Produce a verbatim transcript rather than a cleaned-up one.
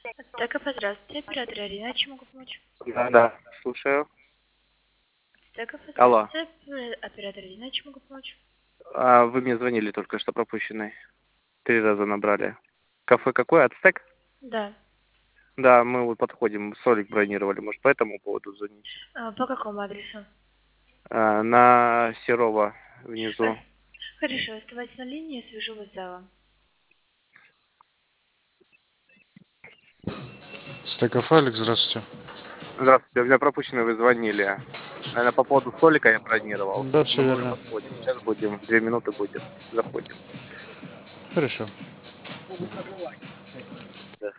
Так, а здравствуйте, оператор Арина, чем могу помочь? Да, да, слушаю. Так, а Алло. здравствуйте, оператор Арина, чем могу помочь? А, вы мне звонили только что пропущенный. Три раза набрали. Кафе какое? Ацтек? Да. Да, мы вот подходим, столик бронировали. Может, по этому поводу звоните? А, по какому адресу? А, на Серова А, внизу. Хорошо, оставайтесь на линии, я свяжу вас с залом. Стеков Алекс, здравствуйте. Здравствуйте, у меня пропущенный, вы звонили. Наверное, по поводу столика я бронировал. Да, все Но мы уже верно. подходим. Сейчас будем, две минуты будет. Заходим. Хорошо.